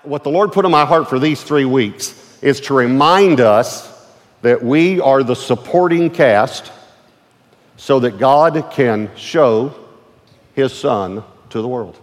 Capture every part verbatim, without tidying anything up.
what the Lord put in my heart for these three weeks is to remind us that we are the supporting cast so that God can show his son to the world.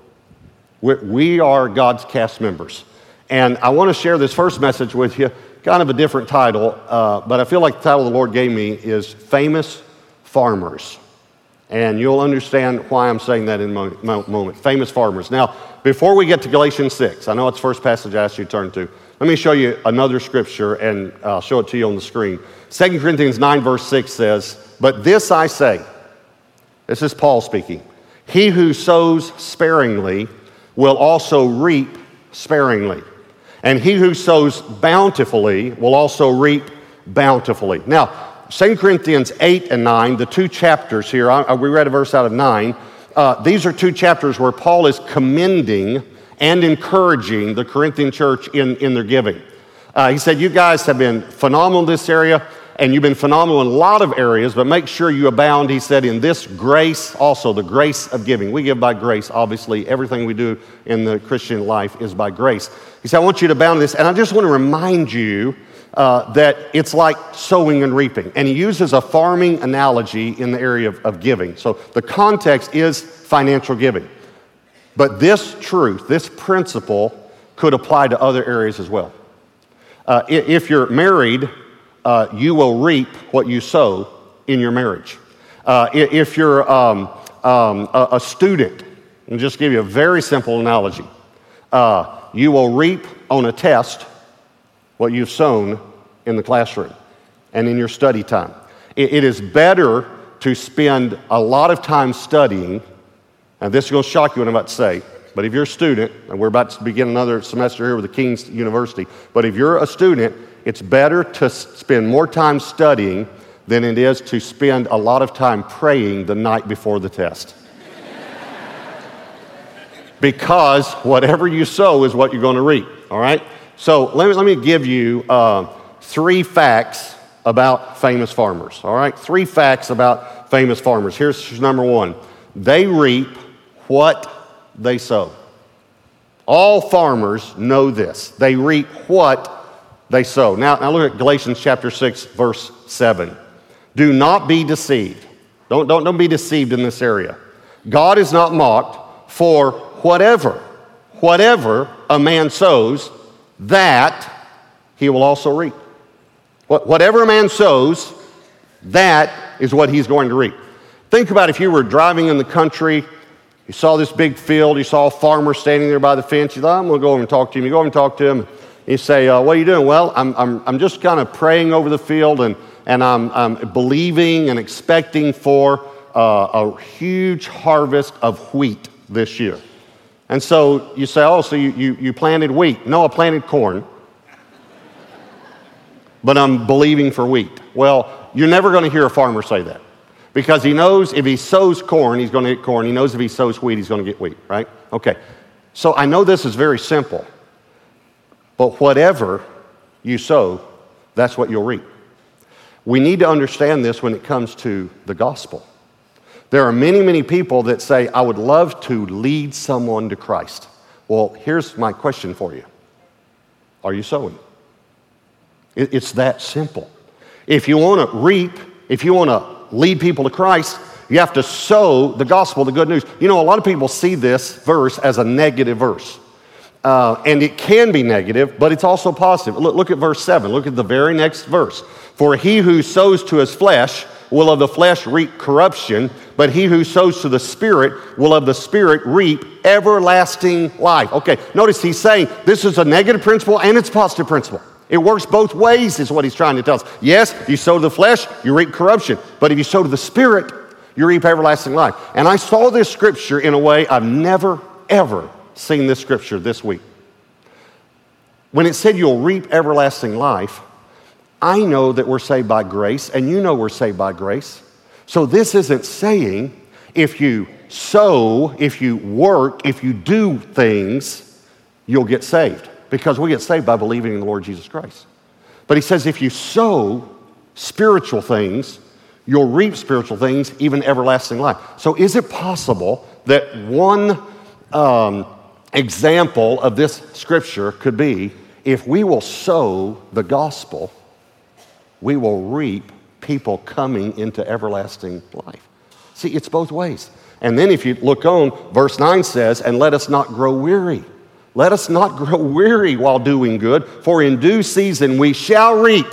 We are God's cast members. And I want to share this first message with you, kind of a different title, uh, but I feel like the title the Lord gave me is Famous Farmers. And you'll understand why I'm saying that in a moment. Famous farmers. Now, before we get to Galatians six, I know it's the first passage I asked you to turn to. Let me show you another scripture, and I'll show it to you on the screen. Second Corinthians nine, verse six says, "But this I say," this is Paul speaking, "he who sows sparingly will also reap sparingly. And he who sows bountifully will also reap bountifully." Now, Second Corinthians eight and nine, the two chapters here, I, we read a verse out of nine. Uh, these are two chapters where Paul is commending and encouraging the Corinthian church in, in their giving. Uh, he said, you guys have been phenomenal in this area, and you've been phenomenal in a lot of areas, but make sure you abound, he said, in this grace, also the grace of giving. We give by grace, obviously. Everything we do in the Christian life is by grace. He said, I want you to abound in this, and I just want to remind you uh, that it's like sowing and reaping. And he uses a farming analogy in the area of, of giving. So the context is financial giving. But this truth, this principle, could apply to other areas as well. Uh, if you're married, uh, you will reap what you sow in your marriage. Uh, if you're um, um, a, a student, I'll just give you a very simple analogy. Uh, you will reap on a test what you've sown in the classroom and in your study time. It, it is better to spend a lot of time studying, and this is going to shock you what I'm about to say, but if you're a student, and we're about to begin another semester here with the King's University, but if you're a student, it's better to spend more time studying than it is to spend a lot of time praying the night before the test. Because whatever you sow is what you're going to reap, all right? So let me, let me give you uh, three facts about famous farmers, all right? Three facts about famous farmers. Here's number one. They reap what they sow. All farmers know this. They reap what they sow. Now, now look at Galatians chapter six, verse seven. Do not be deceived. Don't, don't, don't be deceived in this area. God is not mocked, for whatever, whatever a man sows, that he will also reap. What, whatever a man sows, that is what he's going to reap. Think about if you were driving in the country, you saw this big field, you saw a farmer standing there by the fence, you thought, I'm going to go over and talk to him. You go over and talk to him, you say, uh, what are you doing? Well, I'm, I'm, I'm just kind of praying over the field, and, and I'm, I'm believing and expecting for uh, a huge harvest of wheat this year. And so you say, oh, so you, you, you planted wheat. No, I planted corn, but I'm believing for wheat. Well, you're never going to hear a farmer say that, because he knows if he sows corn, he's going to get corn. He knows if he sows wheat, he's going to get wheat, right? Okay, so I know this is very simple, but whatever you sow, that's what you'll reap. We need to understand this when it comes to the gospel. There are many, many people that say, I would love to lead someone to Christ. Well, here's my question for you. Are you sowing? It's that simple. If you want to reap, if you want to lead people to Christ, you have to sow the gospel, the good news. You know, a lot of people see this verse as a negative verse. Uh, and it can be negative, but it's also positive. Look, look at verse seven. Look at the very next verse. For he who sows to his flesh will of the flesh reap corruption, but he who sows to the Spirit will of the Spirit reap everlasting life. Okay, notice he's saying this is a negative principle and it's a positive principle. It works both ways is what he's trying to tell us. Yes, you sow to the flesh, you reap corruption. But if you sow to the Spirit, you reap everlasting life. And I saw this scripture in a way I've never, ever seen this scripture this week. When it said you'll reap everlasting life, I know that we're saved by grace, and you know we're saved by grace. So this isn't saying if you sow, if you work, if you do things, you'll get saved. Because we get saved by believing in the Lord Jesus Christ. But he says if you sow spiritual things, you'll reap spiritual things, even everlasting life. So is it possible that one um, example of this scripture could be, if we will sow the gospel, we will reap people coming into everlasting life. See, it's both ways. And then if you look on, verse nine says, and let us not grow weary. Let us not grow weary while doing good, for in due season we shall reap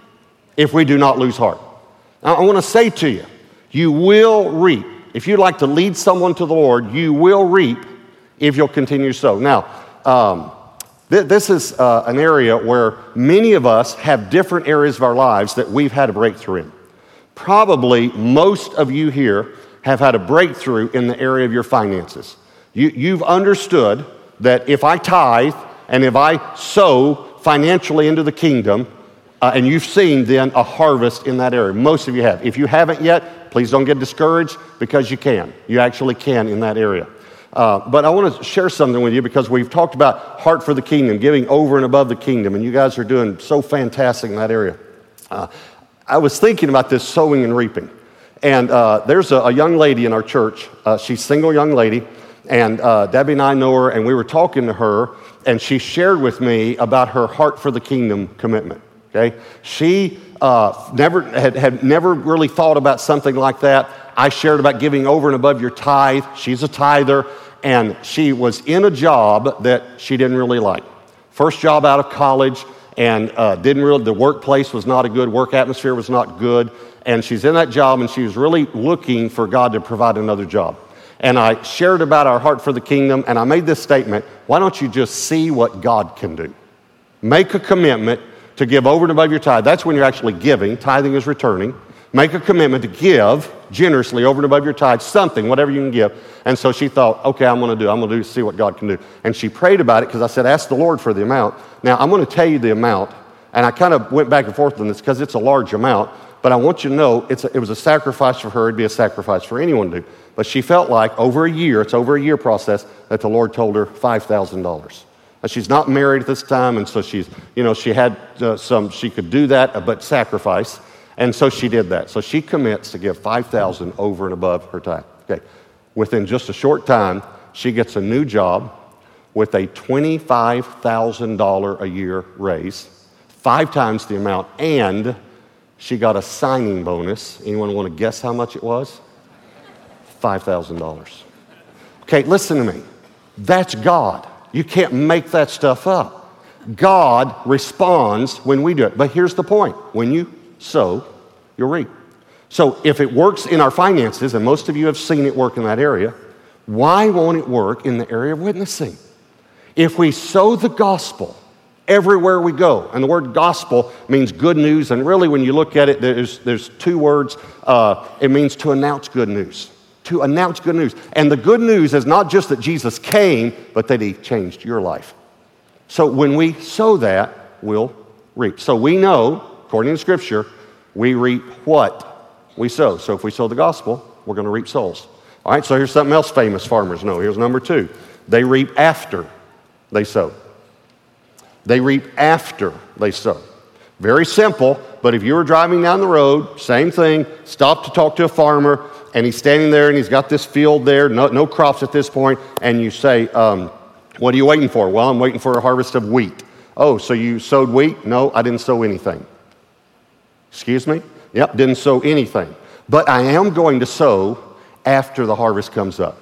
if we do not lose heart. Now, I want to say to you, you will reap. If you'd like to lead someone to the Lord, you will reap if you'll continue to sow. Now, um, th- this is uh, an area where many of us have different areas of our lives that we've had a breakthrough in. Probably most of you here have had a breakthrough in the area of your finances. You, you've understood that if I tithe and if I sow financially into the kingdom, uh, and you've seen then a harvest in that area. Most of you have. If you haven't yet, please don't get discouraged, because you can. You actually can in that area. Uh, but I want to share something with you, because we've talked about heart for the kingdom, giving over and above the kingdom, and you guys are doing so fantastic in that area. Uh, I was thinking about this sowing and reaping. And uh, there's a, a young lady in our church. Uh, she's a single young lady. And uh, Debbie and I know her, and we were talking to her, and she shared with me about her heart for the kingdom commitment. Okay, she uh, never had, had never really thought about something like that. I shared about giving over and above your tithe. She's a tither, and she was in a job that she didn't really like. First job out of college, and uh, didn't really. The workplace was not a good work atmosphere, was not good, and she's in that job, and she was really looking for God to provide another job. And I shared about our heart for the kingdom, and I made this statement: why don't you just see what God can do? Make a commitment to give over and above your tithe. That's when you're actually giving. Tithing is returning. Make a commitment to give generously over and above your tithe, something, whatever you can give. And so she thought, okay, I'm going to do. I'm going to do see what God can do. And she prayed about it, because I said, ask the Lord for the amount. Now, I'm going to tell you the amount, and I kind of went back and forth on this because it's a large amount. But I want you to know it's a, it was a sacrifice for her. It'd be a sacrifice for anyone to do. But she felt like over a year, it's over a year process, that the Lord told her five thousand dollars. She's not married at this time, and so she's, you know, she had uh, some, she could do that, but sacrifice. And so she did that. So she commits to give five thousand dollars over and above her tithe. Okay. Within just a short time, she gets a new job with a twenty-five thousand dollars a year raise, five times the amount, and she got a signing bonus. Anyone want to guess how much it was? five thousand dollars. Okay, listen to me. That's God. You can't make that stuff up. God responds when we do it. But here's the point. When you sow, you'll reap. So if it works in our finances, and most of you have seen it work in that area, why won't it work in the area of witnessing? If we sow the gospel everywhere we go, and the word gospel means good news, and really when you look at it, there's, there's two words. Uh, it means to announce good news. To announce good news. And the good news is not just that Jesus came, but that he changed your life. So when we sow that, we'll reap. So we know, according to Scripture, we reap what we sow. So if we sow the gospel, we're going to reap souls. All right, so here's something else famous farmers know. Here's number two. They reap after they sow. They reap after they sow. Very simple, but if you were driving down the road, same thing, stop to talk to a farmer, and he's standing there and he's got this field there, no, no crops at this point, and you say, um, what are you waiting for? Well, I'm waiting for a harvest of wheat. Oh, so you sowed wheat? No, I didn't sow anything. Excuse me? Yep, didn't sow anything. But I am going to sow after the harvest comes up.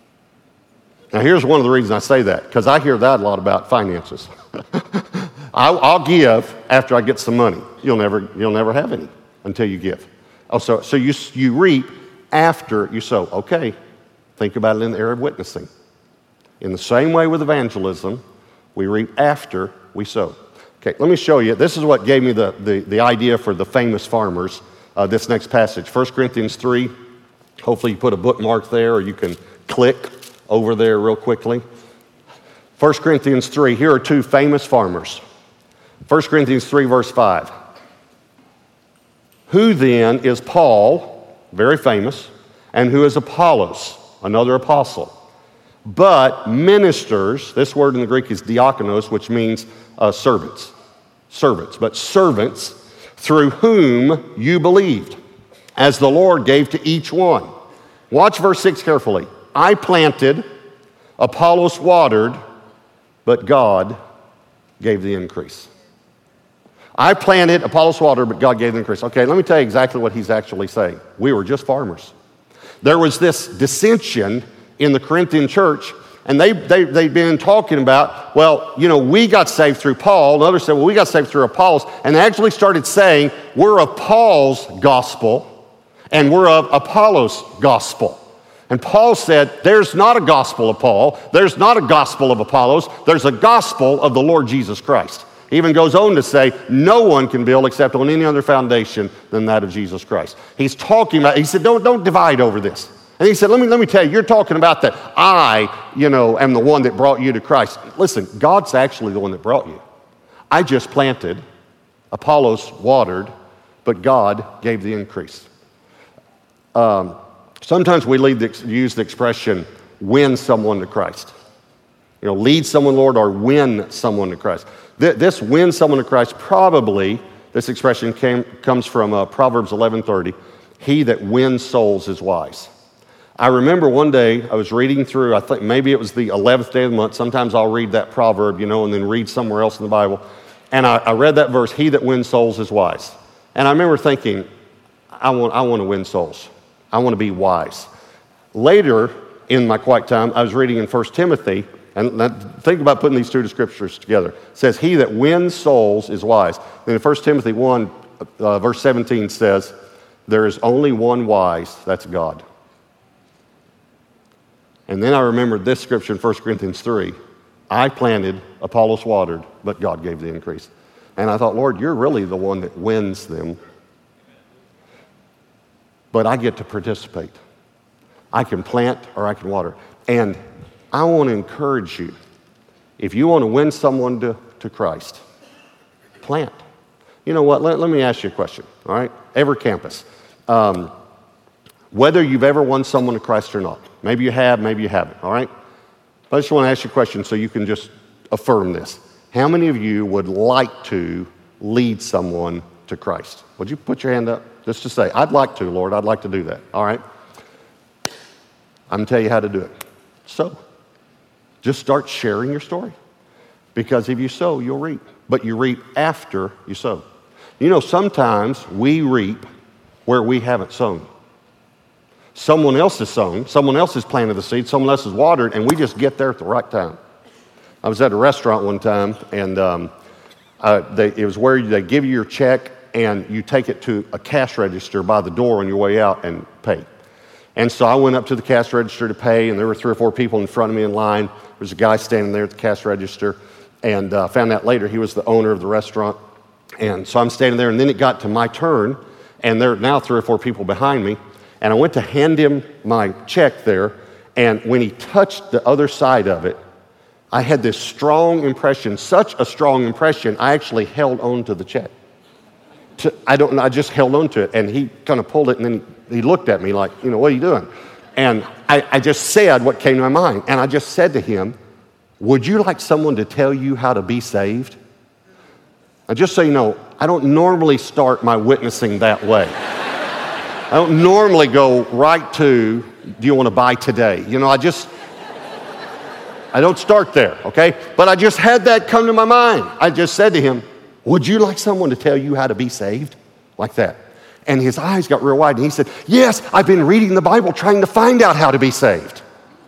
Now, here's one of the reasons I say that, because I hear that a lot about finances. I'll, I'll give after I get some money. You'll never, you'll never have any until you give. Oh, so, so you, you reap after you sow. Okay, think about it in the area of witnessing. In the same way with evangelism, we reap after we sow. Okay, let me show you. This is what gave me the, the, the idea for the famous farmers, uh, this next passage. First Corinthians three. Hopefully you put a bookmark there, or you can click over there real quickly. First Corinthians three. Here are two famous farmers. First Corinthians three, verse five. Who then is Paul, very famous, and who is Apollos, another apostle? But ministers, this word in the Greek is diakonos, which means uh, servants. Servants, but servants through whom you believed, as the Lord gave to each one. Watch verse six carefully. I planted, Apollos watered, but God gave the increase. I planted, Apollos watered, but God gave the increase. Okay, let me tell you exactly what he's actually saying. We were just farmers. There was this dissension in the Corinthian church, and they, they, they'd been talking about, well, you know, we got saved through Paul, and others said, well, we got saved through Apollos, and they actually started saying, we're of Paul's gospel, and we're of Apollos' gospel. And Paul said, there's not a gospel of Paul, there's not a gospel of Apollos, there's a gospel of the Lord Jesus Christ. He even goes on to say, no one can build except on any other foundation than that of Jesus Christ. He's talking about, he said, don't, don't divide over this. And he said, let me, let me tell you, you're talking about that I, you know, am the one that brought you to Christ. Listen, God's actually the one that brought you. I just planted, Apollos watered, but God gave the increase. Um, sometimes we lead the, use the expression, win someone to Christ. You know, lead someone, Lord, or win someone to Christ. This win someone to Christ, probably, this expression came, comes from uh, Proverbs eleven thirty. He that wins souls is wise. I remember one day I was reading through, I think maybe it was the eleventh day of the month. Sometimes I'll read that proverb, you know, and then read somewhere else in the Bible. And I, I read that verse, he that wins souls is wise. And I remember thinking, I want, I want to win souls. I want to be wise. Later in my quiet time, I was reading in First Timothy. And think about putting these two scriptures together. It says, he that wins souls is wise. Then in First Timothy one, uh, verse seventeen says, there is only one wise, that's God. And then I remembered this scripture in First Corinthians three. I planted, Apollos watered, but God gave the increase. And I thought, Lord, you're really the one that wins them. But I get to participate. I can plant or I can water. And I want to encourage you, if you want to win someone to, to Christ, plant. You know what, let, let me ask you a question, all right? Every campus, um, whether you've ever won someone to Christ or not, maybe you have, maybe you haven't, all right? But I just want to ask you a question so you can just affirm this. How many of you would like to lead someone to Christ? Would you put your hand up just to say, I'd like to, Lord, I'd like to do that, all right? I'm going to tell you how to do it. So, just start sharing your story. Because if you sow, you'll reap. But you reap after you sow. You know, sometimes we reap where we haven't sown. Someone else has sown, someone else has planted the seed, someone else has watered, and we just get there at the right time. I was at a restaurant one time, and um, uh, they, it was where they give you your check, and you take it to a cash register by the door on your way out and pay. And so I went up to the cash register to pay, and there were three or four people in front of me in line. There was a guy standing there at the cash register, and uh, found out later he was the owner of the restaurant. And so I'm standing there, and then it got to my turn, and there are now three or four people behind me. And I went to hand him my check there, and when he touched the other side of it, I had this strong impression, such a strong impression, I actually held on to the check. To, I don't know, I just held on to it, and he kind of pulled it, and then he, he looked at me like, you know, what are you doing? And I, I just said what came to my mind, and I just said to him, would you like someone to tell you how to be saved? And just so you know, I don't normally start my witnessing that way. I don't normally go right to, do you want to buy today? You know, I just, I don't start there, okay? But I just had that come to my mind. I just said to him, would you like someone to tell you how to be saved? Like that. And his eyes got real wide, and he said, yes, I've been reading the Bible trying to find out how to be saved.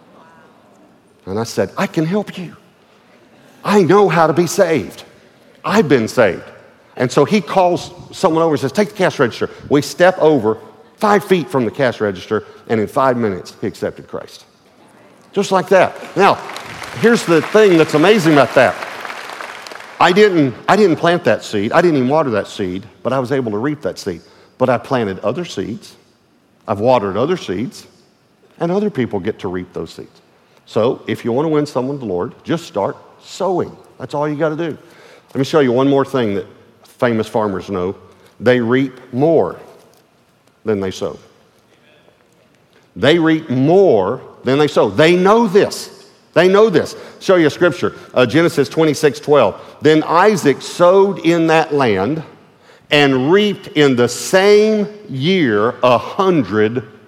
And I said, I can help you. I know how to be saved. I've been saved. And so he calls someone over and says, take the cash register. We step over five feet from the cash register, and in five minutes, he accepted Christ. Just like that. Now, here's the thing that's amazing about that. I didn't, I didn't plant that seed. I didn't even water that seed, but I was able to reap that seed. But I planted other seeds. I've watered other seeds, and other people get to reap those seeds. So if you want to win someone to the Lord, just start sowing. That's all you got to do. Let me show you one more thing that famous farmers know. They reap more than they sow. They reap more than they sow. They know this. They know this. Show you a scripture. Uh, Genesis twenty-six twelve. Then Isaac sowed in that land and reaped in the same year a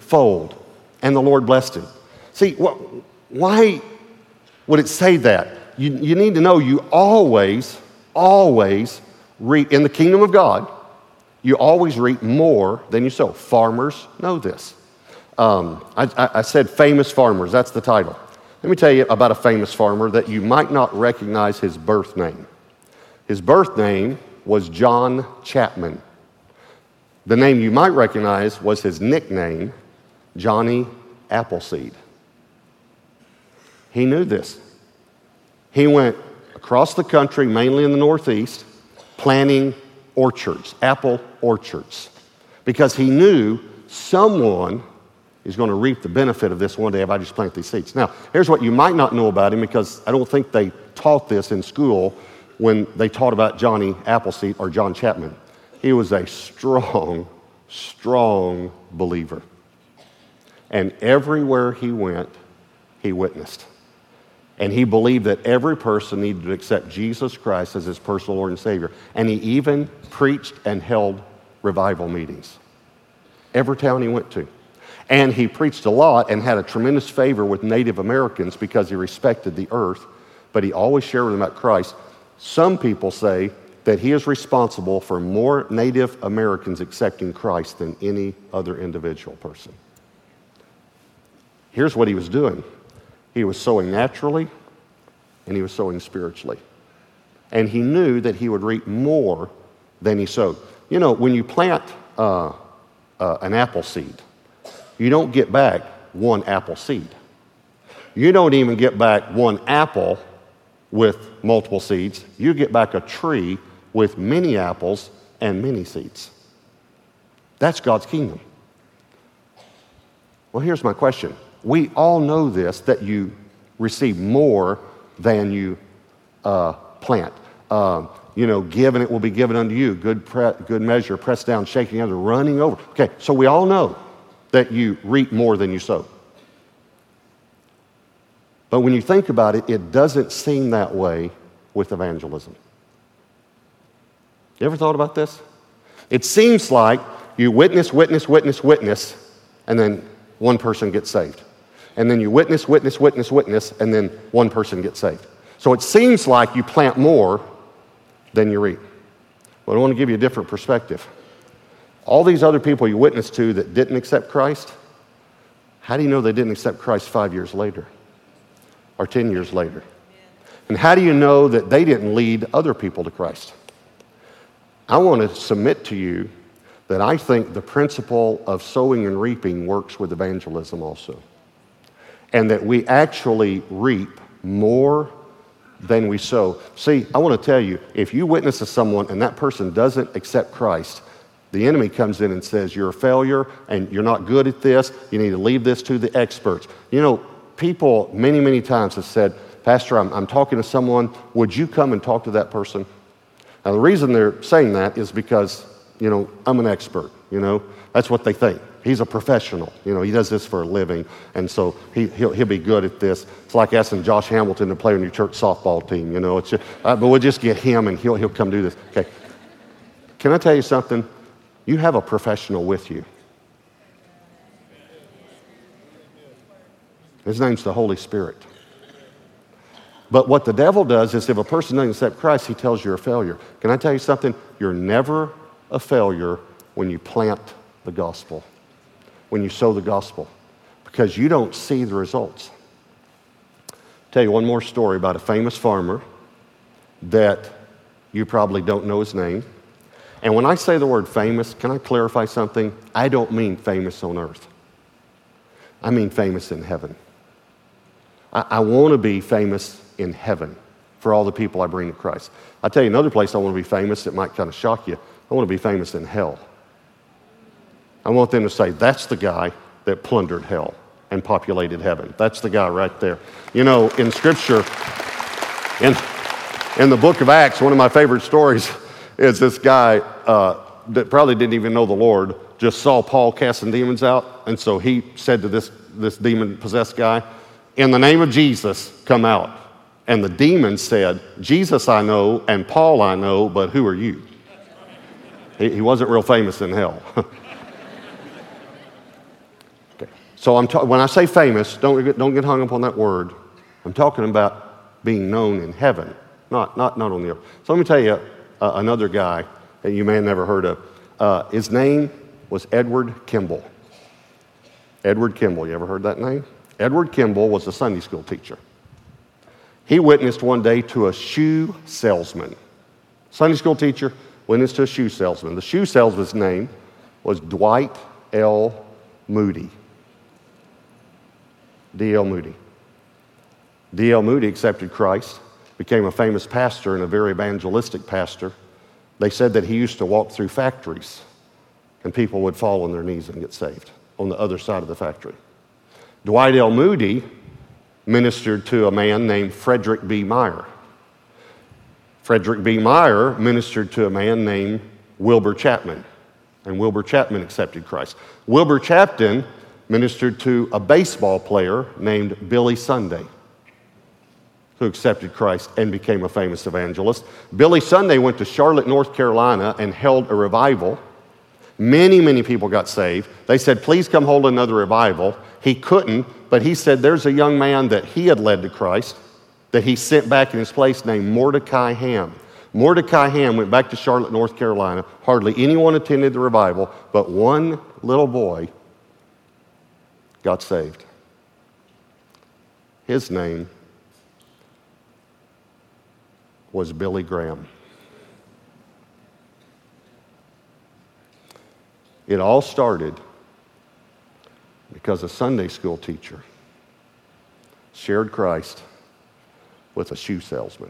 hundredfold. And the Lord blessed him. See, wh- why would it say that? you, you need to know you always, always reap, in the kingdom of God, you always reap more than you sow. Farmers know this. Um, I, I, I said famous farmers, that's the title. Let me tell you about a famous farmer that you might not recognize his birth name. His birth name was John Chapman. The name you might recognize was his nickname, Johnny Appleseed. He knew this. He went across the country, mainly in the Northeast, planting orchards, apple orchards, because he knew someone is going to reap the benefit of this one day if I just plant these seeds. Now, here's what you might not know about him, because I don't think they taught this in school when they taught about Johnny Appleseed or John Chapman. He was a strong, strong believer. And everywhere he went, he witnessed. And he believed that every person needed to accept Jesus Christ as his personal Lord and Savior. And he even preached and held revival meetings. Every town he went to. And he preached a lot and had a tremendous favor with Native Americans because he respected the earth, but he always shared with them about Christ. Some people say that he is responsible for more Native Americans accepting Christ than any other individual person. Here's what he was doing. He was sowing naturally, and he was sowing spiritually. And he knew that he would reap more than he sowed. You know, when you plant uh, uh, an apple seed, you don't get back one apple seed. You don't even get back one apple with multiple seeds. You get back a tree with many apples and many seeds. That's God's kingdom. Well, here's my question. We all know this, that you receive more than you uh, plant. Um, you know, give and it will be given unto you. Good, pre- good measure, pressed down, shaking under, running over. Okay, so we all know that you reap more than you sow. But when you think about it, it doesn't seem that way with evangelism. You ever thought about this? It seems like you witness, witness, witness, witness, and then one person gets saved. And then you witness, witness, witness, witness, and then one person gets saved. So it seems like you plant more than you reap. But I want to give you a different perspective. All these other people you witnessed to that didn't accept Christ, how do you know they didn't accept Christ five years later or ten years later? And how do you know that they didn't lead other people to Christ? I want to submit to you that I think the principle of sowing and reaping works with evangelism also. And that we actually reap more than we sow. See, I want to tell you, if you witness to someone and that person doesn't accept Christ, the enemy comes in and says, you're a failure and you're not good at this. You need to leave this to the experts. You know, people many, many times have said, Pastor, I'm, I'm talking to someone. Would you come and talk to that person? Now, the reason they're saying that is because, you know, I'm an expert, you know. That's what they think. He's a professional. You know, he does this for a living, and so he, he'll, he'll be good at this. It's like asking Josh Hamilton to play on your church softball team, you know. It's just, uh, but we'll just get him, and he'll, he'll come do this. Okay. Can I tell you something? You have a professional with you. His name's the Holy Spirit. But what the devil does is if a person doesn't accept Christ, he tells you're a failure. Can I tell you something? You're never a failure when you plant the gospel, when you sow the gospel, because you don't see the results. I'll tell you one more story about a famous farmer that you probably don't know his name. And when I say the word famous, can I clarify something? I don't mean famous on earth. I mean famous in heaven. I, I want to be famous in heaven for all the people I bring to Christ. I'll tell you another place I want to be famous that might kind of shock you. I want to be famous in hell. I want them to say, that's the guy that plundered hell and populated heaven. That's the guy right there. You know, in Scripture, in, in the book of Acts, one of my favorite stories is this guy uh, that probably didn't even know the Lord, just saw Paul casting demons out, and so he said to this, this demon-possessed guy, in the name of Jesus, come out. And the demon said, Jesus I know, and Paul I know, but who are you? He, he wasn't real famous in hell. Okay. So I'm ta- when I say famous, don't, don't get hung up on that word. I'm talking about being known in heaven, not, not, not on the earth. So let me tell you uh, another guy that you may have never heard of. Uh, his name was Edward Kimball. Edward Kimball, you ever heard that name? Edward Kimball was a Sunday school teacher. He witnessed one day to a shoe salesman. Sunday school teacher witnessed to a shoe salesman. The shoe salesman's name was Dwight L. Moody. D L Moody. D L Moody accepted Christ, became a famous pastor and a very evangelistic pastor. They said that he used to walk through factories and people would fall on their knees and get saved on the other side of the factory. Dwight L. Moody ministered to a man named Frederick B. Meyer. Frederick B. Meyer ministered to a man named Wilbur Chapman, and Wilbur Chapman accepted Christ. Wilbur Chapman ministered to a baseball player named Billy Sunday, who accepted Christ and became a famous evangelist. Billy Sunday went to Charlotte, North Carolina, and held a revival. Many, many people got saved. They said, please come hold another revival. He couldn't, but he said there's a young man that he had led to Christ that he sent back in his place named Mordecai Ham. Mordecai Ham went back to Charlotte, North Carolina. Hardly anyone attended the revival, but one little boy got saved. His name was Billy Graham. It all started because a Sunday school teacher shared Christ with a shoe salesman.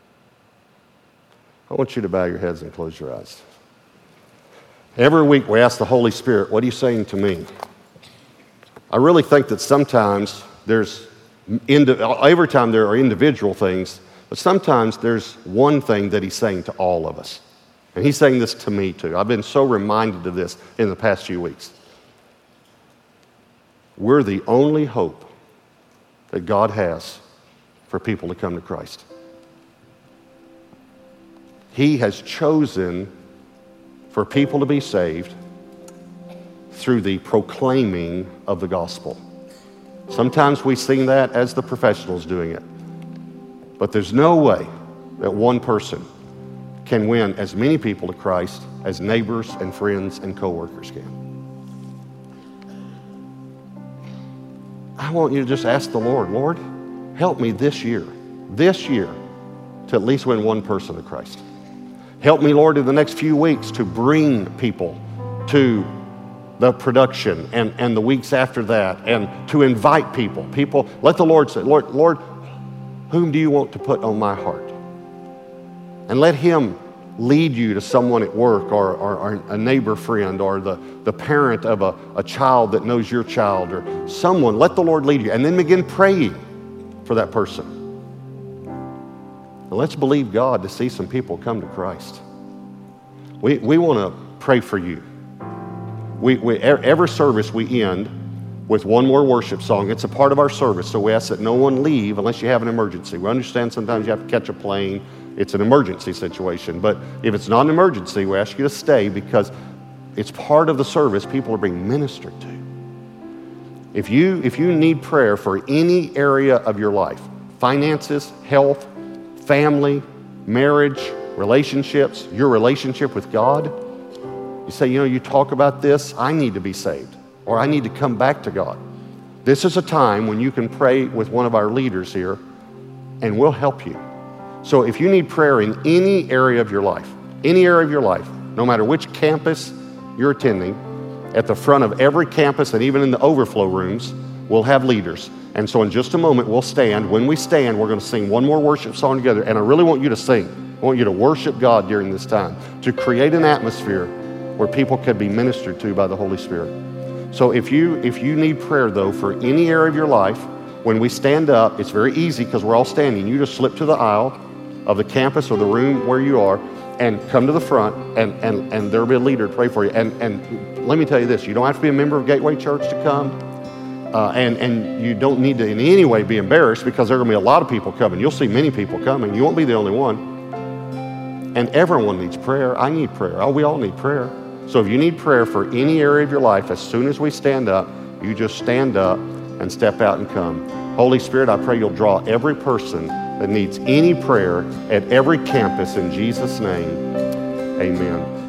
I want you to bow your heads and close your eyes. Every week we ask the Holy Spirit, what are you saying to me? I really think that sometimes there's, every time there are individual things, but sometimes there's one thing that he's saying to all of us. And he's saying this to me too. I've been so reminded of this in the past few weeks. We're the only hope that God has for people to come to Christ. He has chosen for people to be saved through the proclaiming of the gospel. Sometimes we see that as the professionals doing it. But there's no way that one person can win as many people to Christ as neighbors and friends and coworkers can. I want you to just ask the Lord, Lord, help me this year, this year, to at least win one person to Christ. Help me, Lord, in the next few weeks to bring people to the production and, and the weeks after that, and to invite people. People, let the Lord say, Lord, Lord, whom do you want to put on my heart? And let him lead you to someone at work or, or, or a neighbor friend or the, the parent of a, a child that knows your child or someone. Let the Lord lead you. And then begin praying for that person. And let's believe God to see some people come to Christ. We, we want to pray for you. We, we, every service we end with one more worship song. It's a part of our service, so we ask that no one leave unless you have an emergency. We understand sometimes you have to catch a plane. It's an emergency situation. But if it's not an emergency, we ask you to stay because it's part of the service. People are being ministered to. If you, if you need prayer for any area of your life, finances, health, family, marriage, relationships, your relationship with God, you say, you know, you talk about this, I need to be saved, or I need to come back to God. This is a time when you can pray with one of our leaders here, and we'll help you. So if you need prayer in any area of your life, any area of your life, no matter which campus you're attending, at the front of every campus and even in the overflow rooms, we'll have leaders. And so in just a moment, we'll stand. When we stand, we're going to sing one more worship song together, and I really want you to sing. I want you to worship God during this time, to create an atmosphere where people can be ministered to by the Holy Spirit. So if you if you need prayer, though, for any area of your life, when we stand up, it's very easy because we're all standing. You just slip to the aisle of the campus or the room where you are and come to the front, and, and, and there will be a leader to pray for you. And, and let me tell you this, you don't have to be a member of Gateway Church to come, uh, and, and you don't need to in any way be embarrassed because there are going to be a lot of people coming. You'll see many people coming. You won't be the only one. And everyone needs prayer. I need prayer. Oh, we all need prayer. So if you need prayer for any area of your life, as soon as we stand up, you just stand up and step out and come. Holy Spirit, I pray you'll draw every person that needs any prayer at every campus in Jesus' name. Amen.